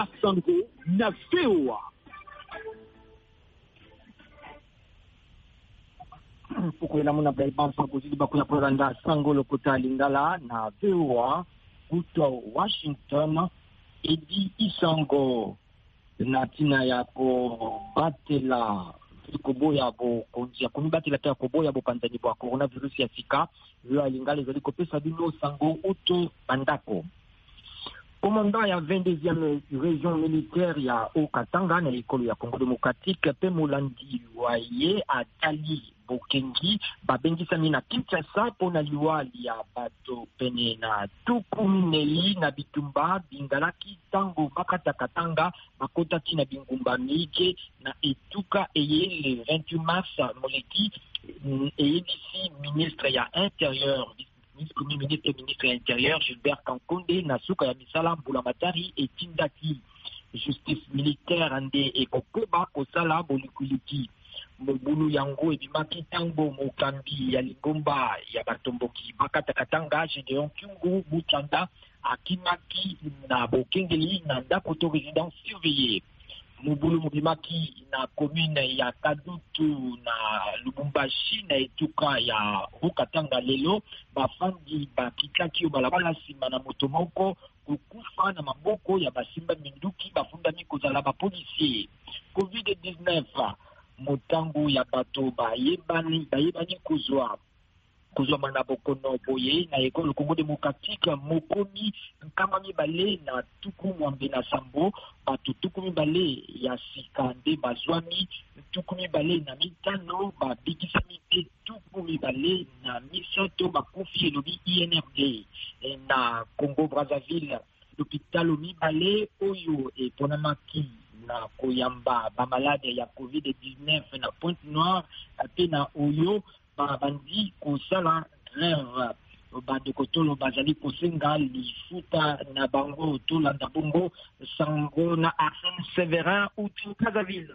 Basango na VOA. Pukwela muna baibansa kuzidi bakuya proranda Sango Lokota Lingala na VOA kutoka Washington. Edi Isango na tina yako batela koboya bo konja kumibatela ta koboya bo panzani bo coronavirus ya sika yo alingale zali kopesa bino Sango uto bandako. Commandant ya 22e région militaire ya Okatanga na ekolo ya Congo démocratique pe molandi waye atali Bokengi babengisa na Kinshasa pona liwali ya bato pene na tukuminei na bitumba bingalaki tango bakatakatanga bakotaki na bingumba mike na etuka eye le 28 mars moleki eyebisi ministre ya intérieur ministre ya intérieur Gilbert Kankonde na suka ya misala mbula matari etindaki justice militaire ande ekokoba kosala bolikuliki mobulu yango ebimaki tango mokambi ya lingomba ya batomboki bakatakatanga Gédéon Kyungu Buchanda akimaki na bokengeli na ndako to résidence surveillée. Mobulu mobimaki na commune ya Kadutu na Lubumbashi na etuka ya Okatanga lelo bafandi bakikaki balabala sima na moto moko kukufa na maboko ya basimba minduki bafundami kozala ba policier. COVID-19 motango ya bato bayebani kuzwa mana bokono boye na ekolo Congo démocratique mokomi nkama mibale na tuku mwambe na sambo bato tuku mibale ya sikande bazwami tuku mibale na mitano babikisami te tuku mibale na misato bakufi elobi INRD na Congo Brazzaville l'hôpital mibale oyo eponamaki na koyamba bamalade ya COVID-19 na Pointe-Noire pe na oyo bandi kosala grève badokotolo bazali kosenga lifuta na bango tolanda bongo Sango na Arsène Séverin utu Brazzaville.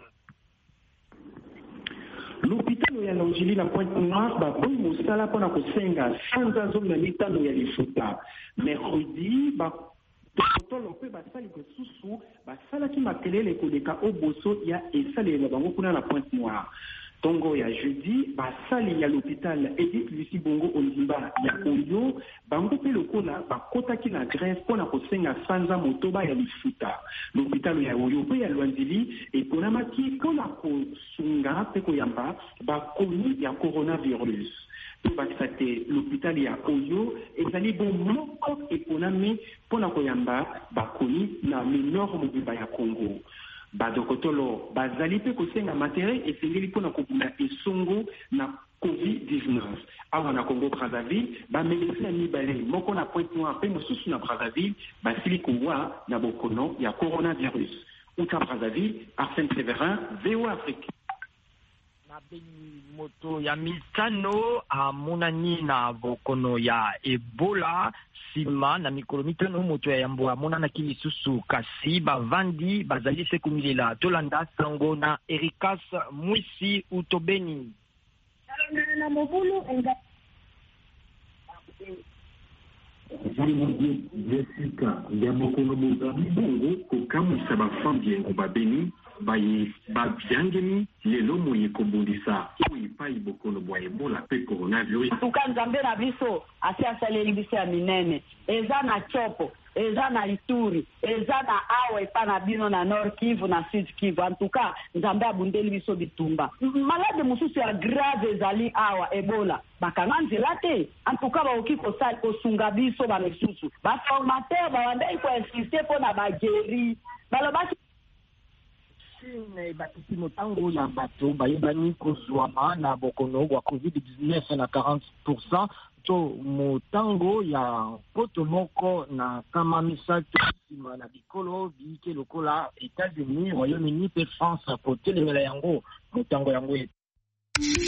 L'hôpital ya Longili na Pointe-Noire baboyi mosala mpona kosenga sanza zomi na mitano ya lifuta. Mercredi tolo pe basali kosusu basalaki makelele koleka oboso ya esaleli bango kuna na Pointe-Noire. Tongo ya jeudi basali ya l'hôpital Edith Lucie Bongo Ondimba ya Oyo bango pe lokola bakotaki na grève mpona kosenga sanza motoba ya lifuta. L'hôpital ya Oyo pe ya Lwandili eponamaki mpona kosunga pe koyamba bakomi ya coronavirus. Pe bakisate l'hôpital ya Oyo ezali bon moko eponami mpona koyamba bakomi na minor mobimba ya Congo. Badokotolo bazali pe kosenga matériel esengeli mpona kobunda esongo na COVID-19. Awa na Congo Brazzaville bamédecin ya mibale moko na Pointe-Noire pe mosusu na Brazzaville basili kowa na bokono ya coronavirus. Uta Brazzaville, Arsène Séverin, VOA Afrique. Na beni moto ya mitano amonani na bokono ya Ebola sima na mikolo mitano moto ya yambo amonana kilisusu kasi bavandi bazali se kumilela tolanda Sango na Erikas Mwisi utobeni na mobulu enga Jessica ya bokono bozali bongo kokamwisa bafandi yango babeni babyangemi lelo moye kobundisa oyipai bokono bwa Ebola pe coronavirus. Tukanzambe na biso asi asaleli biso ya minene eza na Chopo eza na Ituri eza na awa epa na bino na Nord Kivu na Sud Kivu. En tout cas nzambe abundeli biso bitumba malade mosusu ya grave ezali awa Ebola bakanga nzela te. En tout cas baoki kosali kosunga biso bamesusu baformateur bawandai koinsiste mpona bageri balobaki batisi motango ya bato bayebani kozwama na bokono bwa COVID-19 na 40% to motango ya poto moko na kama misato sima na bikolo bike lokola États-Unis, Royaume-Uni pe France kotelemela yango motango yango